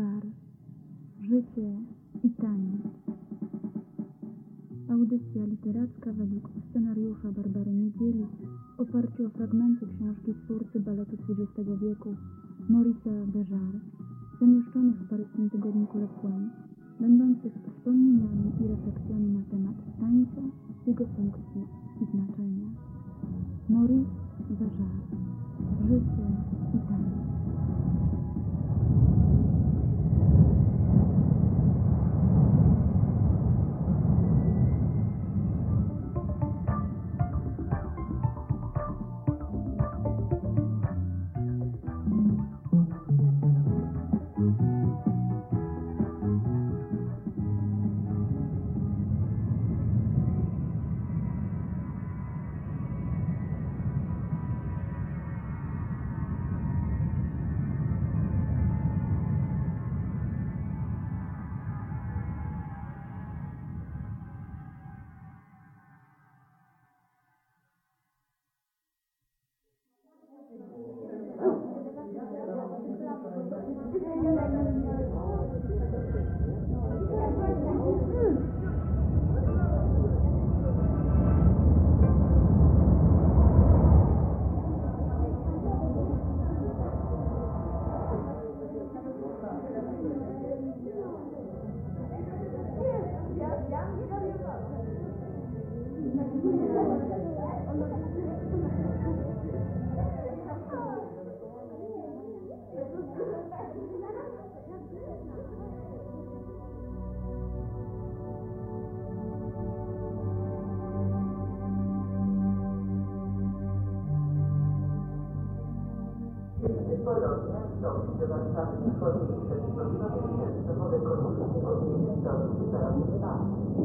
Beżar. Życie i taniec. Audycja literacka według scenariusza Barbary Niedzieli w oparciu o fragmenty książki twórcy baletu XX wieku Maurice'a Beżara, zamieszczonych w paryskim tygodniku Le Point, będących wspomnieniami i refleksjami na temat tańca, jego funkcji i znaczenia. Maurice Beżar. Życie i taniec. Polonia wstąpi do Warszawy w formie przedszkolnej mięsowo ekonomicznej odmiany stąd zarejestrowany.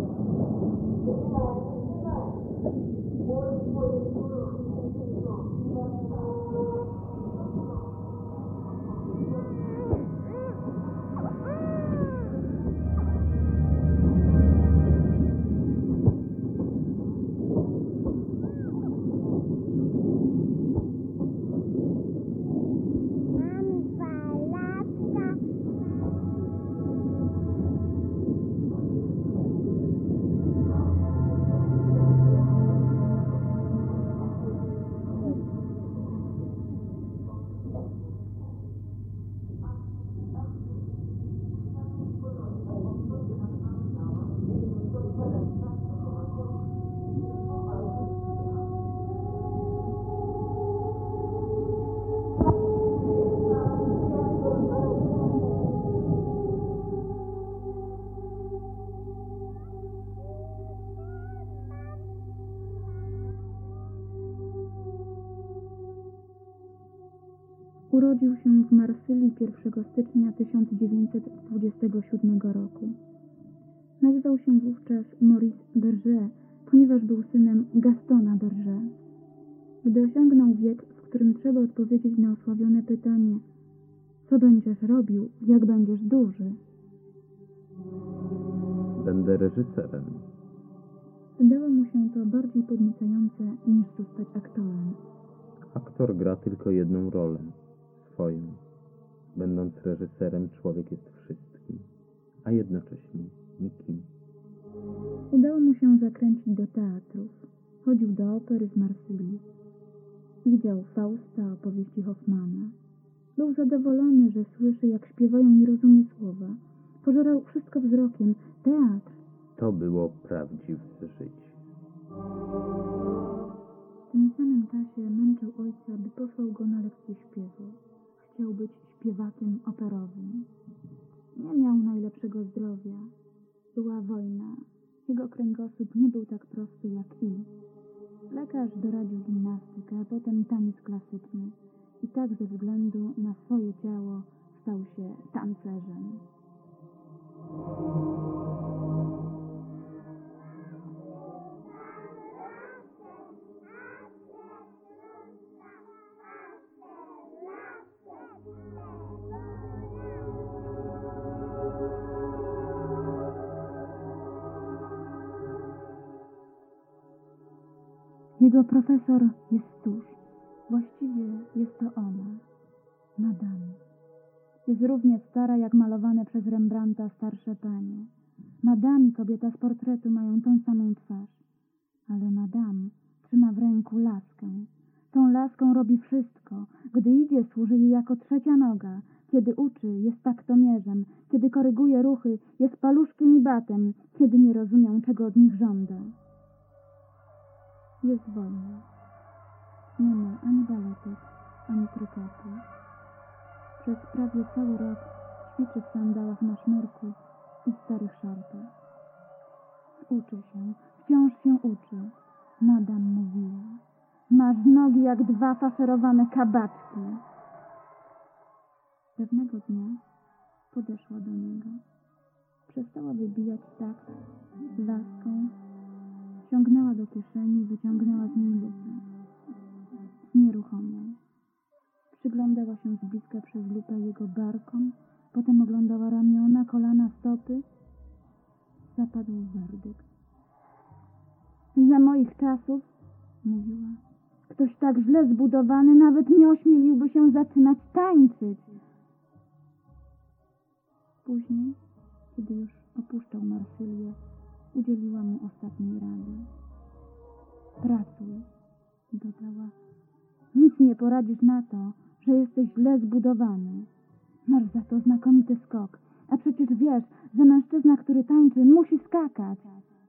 Urodził się w Marsylii 1 stycznia 1927 roku. Nazywał się wówczas Maurice Berger, ponieważ był synem Gastona Berger. Gdy osiągnął wiek, w którym trzeba odpowiedzieć na osławione pytanie: co będziesz robił, jak będziesz duży? Będę reżyserem. Wydało mu się to bardziej podniecające niż zostać aktorem. Aktor gra tylko jedną rolę. Swoją. Będąc reżyserem, człowiek jest wszystkim, a jednocześnie nikim. Udało mu się zakręcić do teatrów. Chodził do opery w Marsylii. Widział Fausta, opowieści Hoffmana. Był zadowolony, że słyszy, jak śpiewają i rozumie słowa. Pożerał wszystko wzrokiem. Teatr. To było prawdziwe życie. W tym samym czasie męczył ojca, by posłał go na lekcję śpiewu. Chciał być śpiewakiem operowym. Nie miał najlepszego zdrowia. Była wojna. Jego kręgosłup nie był tak prosty jak I. Lekarz doradził gimnastykę, a potem taniec klasyczny. I tak ze względu na swoje ciało stał się tancerzem. Jego profesor jest tuż. Właściwie jest to ona, Madame. jest równie stara jak malowane przez Rembrandta starsze panie. Madame i kobieta z portretu mają tą samą twarz. Ale Madame trzyma w ręku laskę. Tą laską robi wszystko. Gdy idzie, służy jej jako trzecia noga. Kiedy uczy, jest taktomierzem. Kiedy koryguje ruchy, jest paluszkiem i batem. Kiedy nie rozumią, czego od nich żąda. Jest wojna. Nie ma ani baletek, ani kryketu. Przez prawie cały rok ćwiczy w sandałach na sznurku i starych szortach. Uczy się, wciąż się uczy. Madame mówiła. Masz nogi jak dwa faszerowane kabaczki. Pewnego dnia podeszła do niego. Przestała wybijać takt laską. Sięgnęła do kieszeni i wyciągnęła z niej lupę. Znieruchomiał. Przyglądała się z bliska przez lupę jego barkom, potem oglądała ramiona, kolana, stopy. Zapadł werdykt. Za moich czasów, mówiła, ktoś tak źle zbudowany nawet nie ośmieliłby się zaczynać tańczyć. Później, kiedy już opuszczał Marsylię, udzieliła mu ostatniej rady. Pracuj, dodała. Nic nie poradzisz na to, że jesteś źle zbudowany. Masz za to znakomity skok, a przecież wiesz, że mężczyzna, który tańczy, musi skakać.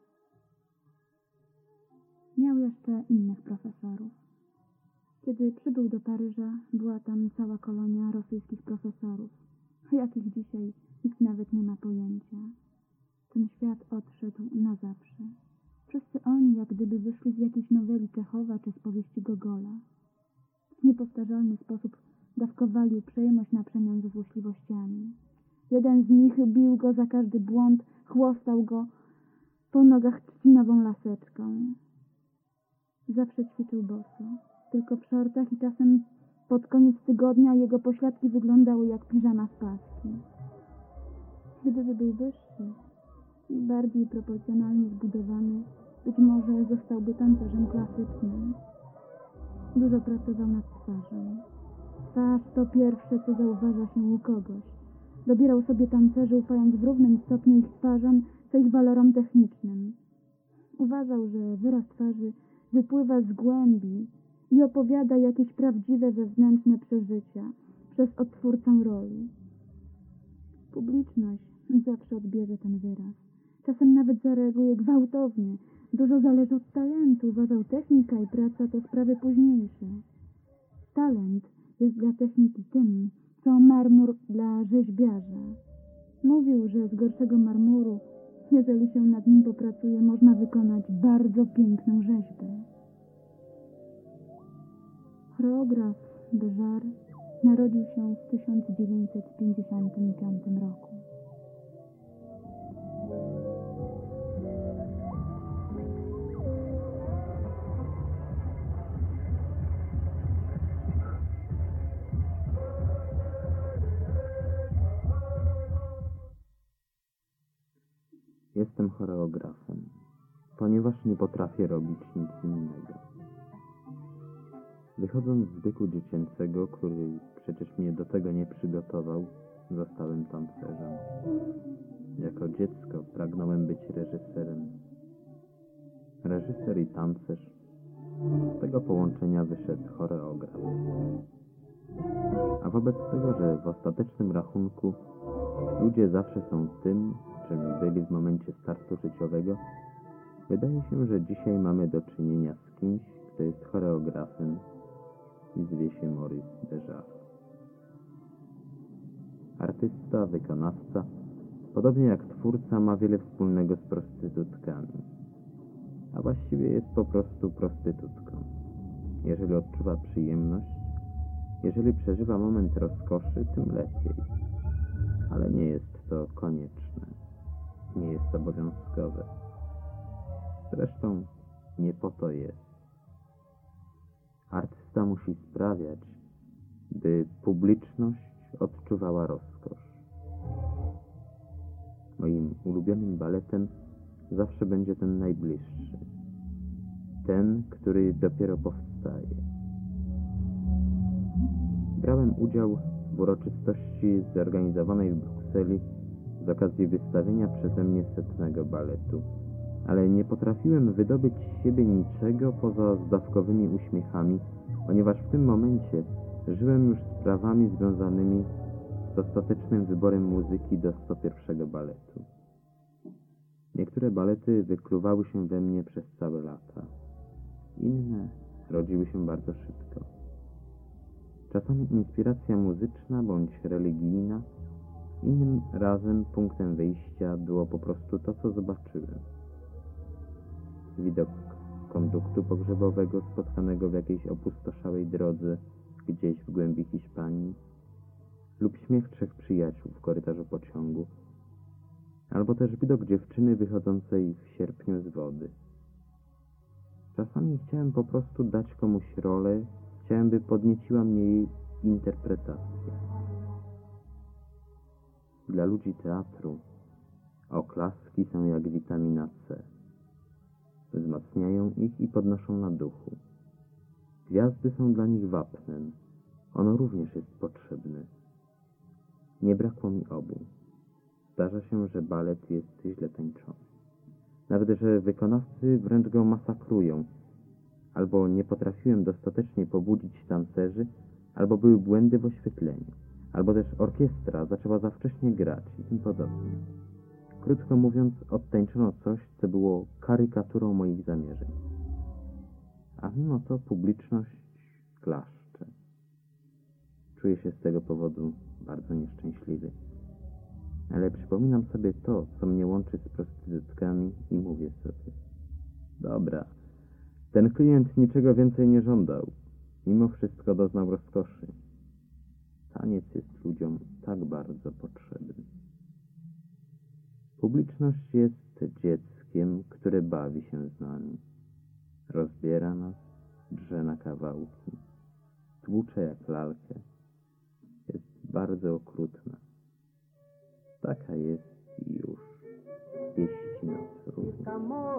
Miał jeszcze innych profesorów. Kiedy przybył do Paryża, była tam cała kolonia rosyjskich profesorów, o jakich dzisiaj nikt nawet nie ma pojęcia. Ten świat odszedł na zawsze. Wszyscy oni jak gdyby wyszli z jakiejś noweli Czechowa czy z powieści Gogola. W niepowtarzalny sposób dawkowali uprzejmość na przemian ze złośliwościami. Jeden z nich bił go za każdy błąd, chłostał go po nogach trzcinową laseczką. Zawsze ćwiczył boso, tylko w szortach i czasem pod koniec tygodnia jego pośladki wyglądały jak piżama z paski. Gdyby był wyższy i bardziej proporcjonalnie zbudowany, być może zostałby tancerzem klasycznym. Dużo pracował nad twarzą. Twarz to pierwsze, co zauważa się u kogoś. Dobierał sobie tancerzy, ufając w równym stopniu ich twarzom, co ich walorom technicznym. Uważał, że wyraz twarzy wypływa z głębi i opowiada jakieś prawdziwe wewnętrzne przeżycia przez odtwórcę roli. Publiczność zawsze odbierze ten wyraz. Czasem nawet zareaguje gwałtownie. Dużo zależy od talentu. Uważał, technika i praca to sprawy późniejsze. Talent jest dla techniki tym, co marmur dla rzeźbiarza. Mówił, że z gorszego marmuru, jeżeli się nad nim popracuje, można wykonać bardzo piękną rzeźbę. Choreograf Béjart narodził się w 1955 roku. Jestem choreografem, ponieważ nie potrafię robić nic innego. Wychodząc z wieku dziecięcego, który przecież mnie do tego nie przygotował, zostałem tancerzem. Jako dziecko pragnąłem być reżyserem. Reżyser i tancerz. Z tego połączenia wyszedł choreograf. A wobec tego, że w ostatecznym rachunku ludzie zawsze są tym, czym byli w momencie startu życiowego, wydaje się, że dzisiaj mamy do czynienia z kimś, kto jest choreografem i zwie się Maurice Béjart. Artysta, wykonawca, podobnie jak twórca, ma wiele wspólnego z prostytutkami, a właściwie jest po prostu prostytutką. Jeżeli odczuwa przyjemność, jeżeli przeżywa moment rozkoszy, tym lepiej. Ale nie jest to konieczne, nie jest obowiązkowe. Zresztą nie po to jest. Artysta musi sprawiać, by publiczność odczuwała rozkosz. Moim ulubionym baletem zawsze będzie ten najbliższy. Ten, który dopiero powstaje. Brałem udział w w uroczystości zorganizowanej w Brukseli z okazji wystawienia przeze mnie 100. baletu, ale nie potrafiłem wydobyć z siebie niczego poza zdawkowymi uśmiechami, ponieważ w tym momencie żyłem już sprawami związanymi z ostatecznym wyborem muzyki do 101. baletu. Niektóre balety wykluwały się we mnie przez całe lata. Inne rodziły się bardzo szybko. Czasami inspiracja muzyczna bądź religijna, innym razem punktem wyjścia było po prostu to, co zobaczyłem. Widok konduktu pogrzebowego spotkanego w jakiejś opustoszałej drodze gdzieś w głębi Hiszpanii, lub śmiech 3 przyjaciół w korytarzu pociągu, albo też widok dziewczyny wychodzącej w sierpniu z wody. Czasami chciałem po prostu dać komuś rolę, chciałem, by podnieciła mnie jej interpretacja. Dla ludzi teatru oklaski są jak witamina C. Wzmacniają ich i podnoszą na duchu. Gwiazdy są dla nich wapnem. Ono również jest potrzebne. Nie brakło mi obu. Zdarza się, że balet jest źle tańczony. Nawet, że wykonawcy wręcz go masakrują. Albo nie potrafiłem dostatecznie pobudzić tancerzy, albo były błędy w oświetleniu, albo też orkiestra zaczęła za wcześnie grać i tym podobnie. Krótko mówiąc, odtańczono coś, co było karykaturą moich zamierzeń. A mimo to publiczność klaszcze. Czuję się z tego powodu bardzo nieszczęśliwy. Ale przypominam sobie to, co mnie łączy z prostytutkami i mówię sobie: dobra, ten klient niczego więcej nie żądał. Mimo wszystko doznał rozkoszy. Taniec jest ludziom tak bardzo potrzebny. Publiczność jest dzieckiem, które bawi się z nami. Rozbiera nas, drze na kawałki, tłucze jak lalkę. Jest bardzo okrutna. Taka jest i już. Pieści nas również.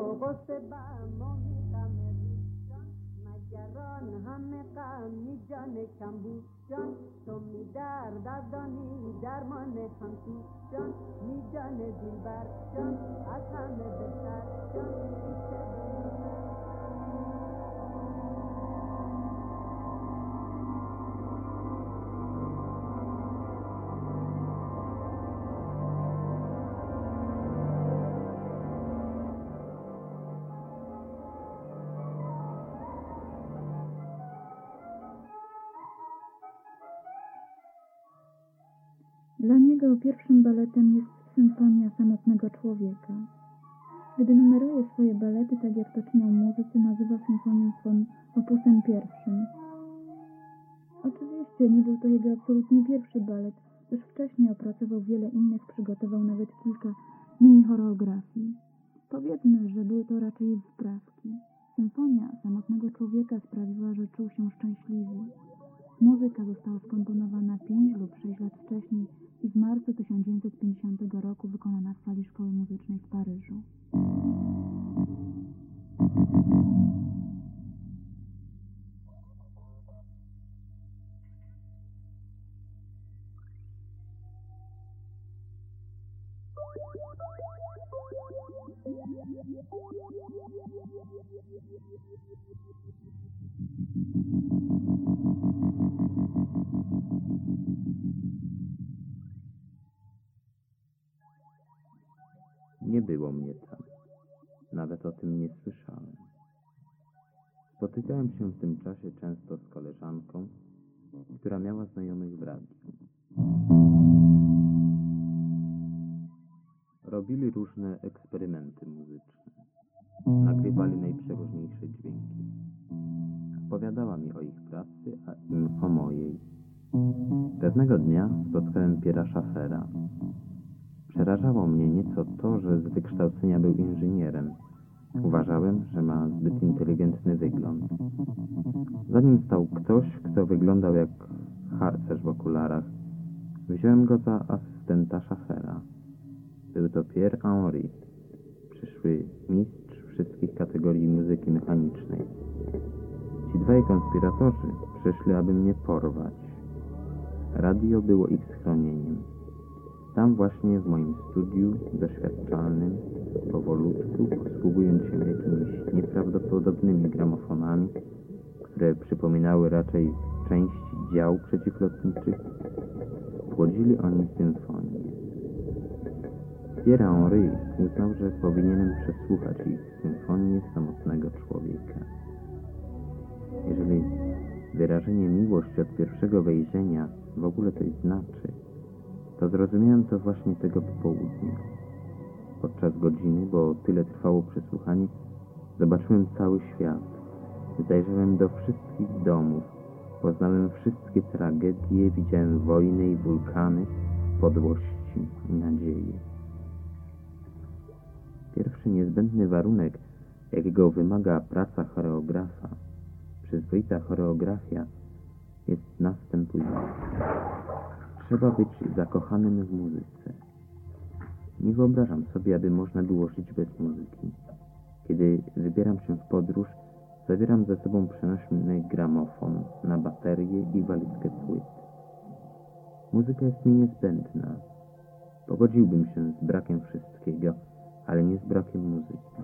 Dla niego pierwszym baletem jest symfonia samotnego człowieka. Gdy numeruje swoje balety, tak jak to czynią muzycy, nazywa symfonię swą opusem pierwszym. Oczywiście nie był to jego absolutnie pierwszy balet, też wcześniej opracował wiele innych, przygotował nawet kilka mini-choreografii. Powiedzmy, że były to raczej wprawki. Symfonia samotnego człowieka sprawiła, że czuł się szczęśliwy. Muzyka została skomponowana 5 lub 6 lat wcześniej i w marcu 1950 roku wykonana w sali Szkoły Muzycznej w Paryżu. Nie było mnie tam. Nawet o tym nie słyszałem. Spotykałem się w tym czasie często z koleżanką, która miała znajomych w radiu. Robili różne eksperymenty muzyczne. Nagrywali najprzeróżniejsze dźwięki. Opowiadała mi o ich pracy, a im o mojej. Pewnego dnia spotkałem Pierre'a Schaeffera. Przerażało mnie nieco to, że z wykształcenia był inżynierem. Uważałem, że ma zbyt inteligentny wygląd. Za nim stał ktoś, kto wyglądał jak harcerz w okularach. Wziąłem go za asystenta Schaeffera. Był to Pierre Henry, przyszły mistrz wszystkich kategorii muzyki mechanicznej. Ci dwaj konspiratorzy przyszli, aby mnie porwać. Radio było ich schronieniem. Tam właśnie w moim studiu doświadczalnym, powolutku, posługując się jakimiś nieprawdopodobnymi gramofonami, które przypominały raczej część dział przeciwlotniczych, płodzili oni symfonię. Pierre Henry uznał, że powinienem przesłuchać ich symfonię samotnego człowieka. Jeżeli wyrażenie miłości od pierwszego wejrzenia w ogóle coś znaczy, to zrozumiałem to właśnie tego popołudnia. Podczas godziny, bo tyle trwało przesłuchanie, zobaczyłem cały świat. Zajrzałem do wszystkich domów, poznałem wszystkie tragedie, widziałem wojny i wulkany, podłości i nadzieje. Pierwszy niezbędny warunek, jakiego wymaga praca choreografa, przyzwoita choreografia, jest następująca. Trzeba być zakochanym w muzyce. Nie wyobrażam sobie, aby można było żyć bez muzyki. Kiedy wybieram się w podróż, zabieram ze sobą przenośny gramofon na baterię i walizkę płyt. Muzyka jest mi niezbędna. Pogodziłbym się z brakiem wszystkiego, ale nie z brakiem muzyki.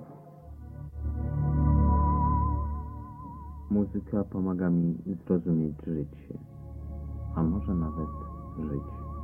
Muzyka pomaga mi zrozumieć życie, a może nawet żyć.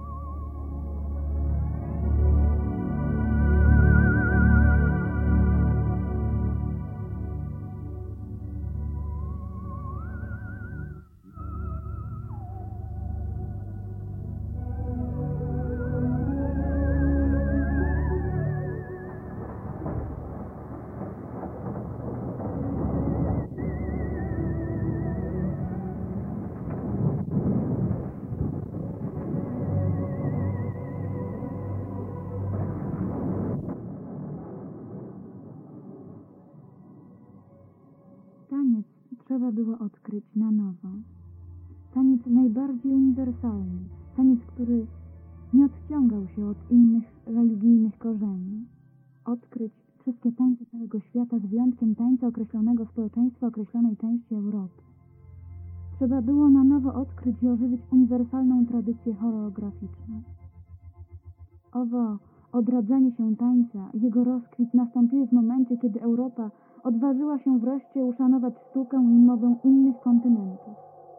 Taniec trzeba było odkryć na nowo. Taniec najbardziej uniwersalny. Taniec, który nie odciągał się od innych religijnych korzeni. Odkryć wszystkie tańce całego świata z wyjątkiem tańca określonego społeczeństwa określonej części Europy. Trzeba było na nowo odkryć i ożywić uniwersalną tradycję choreograficzną. Owo odradzanie się tańca, jego rozkwit nastąpiły w momencie, kiedy Europa odważyła się wreszcie uszanować sztukę i mowę innych kontynentów.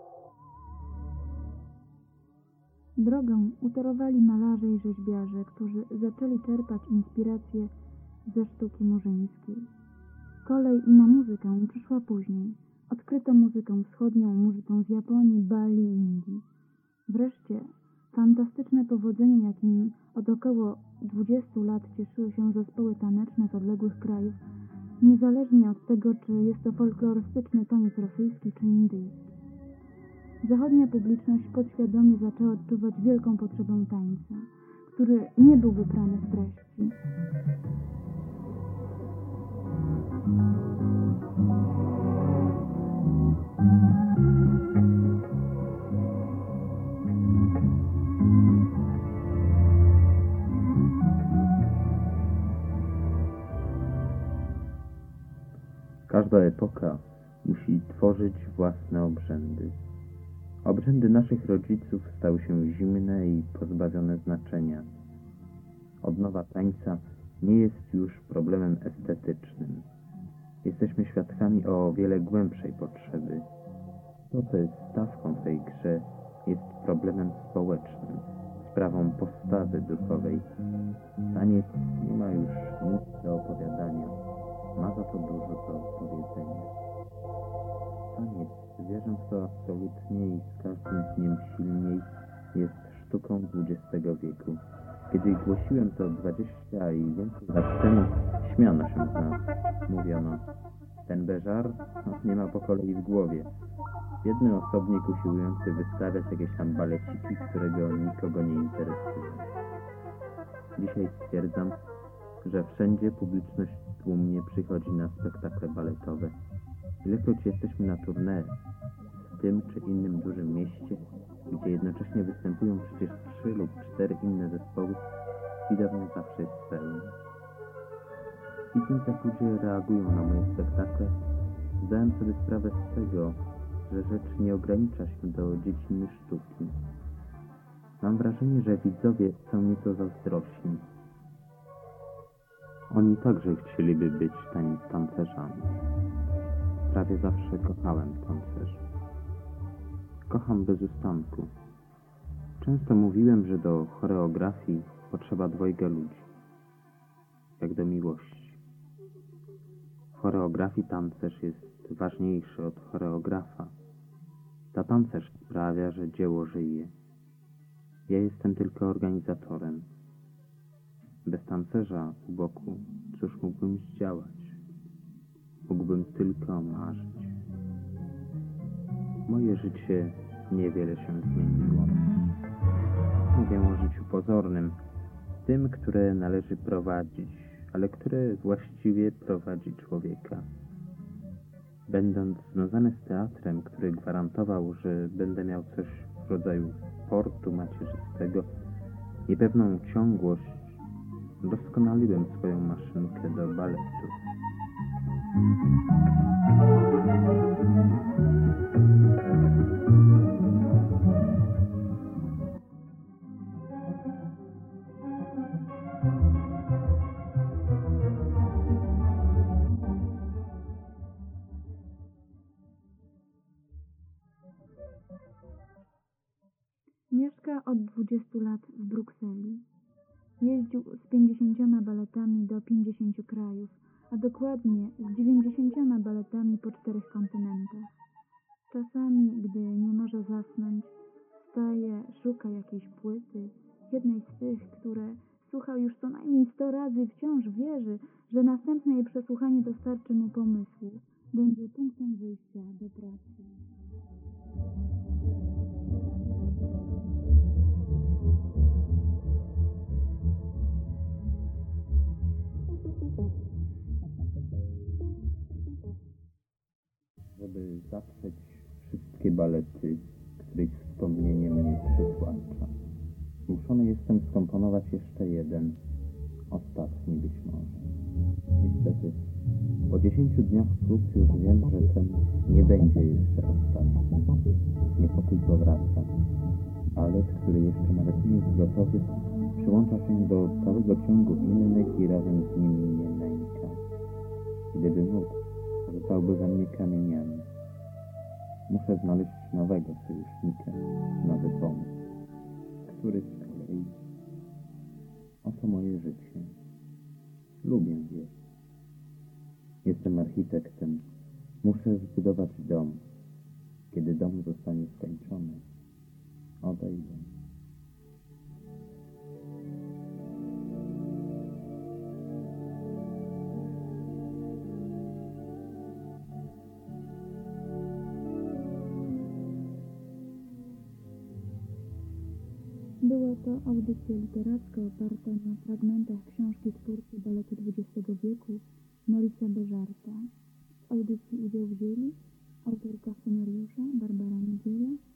Drogę utorowali malarze i rzeźbiarze, którzy zaczęli czerpać inspirację ze sztuki murzyńskiej. Kolej na muzykę przyszła później. Odkryto muzykę wschodnią, muzykę z Japonii, Bali i Indii. Wreszcie fantastyczne powodzenie, jakim od około 20 lat cieszyły się zespoły taneczne z odległych krajów, niezależnie od tego, czy jest to folklorystyczny taniec rosyjski czy indyjski. Zachodnia publiczność podświadomie zaczęła odczuwać wielką potrzebę tańca, który nie był wyprany z treści. Każda epoka musi tworzyć własne obrzędy. Obrzędy naszych rodziców stały się zimne i pozbawione znaczenia. Odnowa tańca nie jest już problemem estetycznym. Jesteśmy świadkami o wiele głębszej potrzeby. To, co jest stawką w tej grze, jest problemem społecznym, sprawą postawy duchowej. Taniec nie ma już nic do opowiadania, ma za to dużo do powiedzenia. Taniec, wierzę w to absolutnie i z każdym dniem silniej, jest sztuką XX wieku. Kiedy głosiłem to 20 i więcej lat temu, śmiano się z nas. Mówiono, ten Béjart nie ma po kolei w głowie. Biedny osobnik usiłujący wystawiać jakieś tam baleciki, którego nikogo nie interesuje. Dzisiaj stwierdzam, że wszędzie publiczność tłumnie przychodzi na spektakle baletowe. Ilekroć jesteśmy na tournée w tym czy innym dużym mieście, gdzie jednocześnie występują przecież 3 lub 4 inne zespoły, widownia zawsze jest pełna. Widząc, jak ludzie reagują na moje spektakle, zdałem sobie sprawę z tego, że rzecz nie ogranicza się do dziedziny sztuki. Mam wrażenie, że widzowie są nieco zazdrośni. Oni także chcieliby być tancerzami. Prawie zawsze kochałem tancerzy. Kocham bez ustanku. Często mówiłem, że do choreografii potrzeba dwojga ludzi, jak do miłości. W choreografii tancerz jest ważniejszy od choreografa. Ta tancerz sprawia, że dzieło żyje. Ja jestem tylko organizatorem. Bez tancerza u boku, cóż mógłbym zdziałać? Mógłbym tylko marzyć. Moje życie niewiele się zmieniło. Mówię o życiu pozornym, tym, które należy prowadzić, ale które właściwie prowadzi człowieka. Będąc związany z teatrem, który gwarantował, że będę miał coś w rodzaju sportu macierzystego i pewną ciągłość, doskonaliłem swoją maszynkę do baletu. Mieszka od 20 lat w Brukseli. Jeździł z 50 baletami do 50 krajów, a dokładnie z 90 baletami po 4 kontynentach. Czasami, gdy nie może zasnąć, wstaje, szuka jakiejś płyty, jednej z tych, które słuchał już co najmniej 100 razy, wciąż wierzy, że następne jej przesłuchanie dostarczy mu pomysłu, będzie punktem wyjścia do pracy. Żeby zatrzeć wszystkie balety, których wspomnienie mnie przytłacza, zmuszony jestem skomponować jeszcze jeden, ostatni być może. Niestety, po 10 dniach prób już wiem, że ten nie będzie jeszcze ostatni. Niepokój powraca. Balet, który jeszcze nawet nie jest gotowy, przyłącza się do całego ciągu innych i razem z nimi mnie nęka. Gdyby mógł, rzucałby we mnie kamieniami. Muszę znaleźć nowego sojusznika, nowy pomysł, który z kolei... Oto moje życie. Lubię je. Jestem architektem. Muszę zbudować dom. Kiedy dom zostanie skończony, odejdę. Była to audycja literacka oparta na fragmentach książki twórcy baletu XX wieku Maurice'a Béjarta. W audycji udział wzięli autorka scenariusza Barbara Niedziela,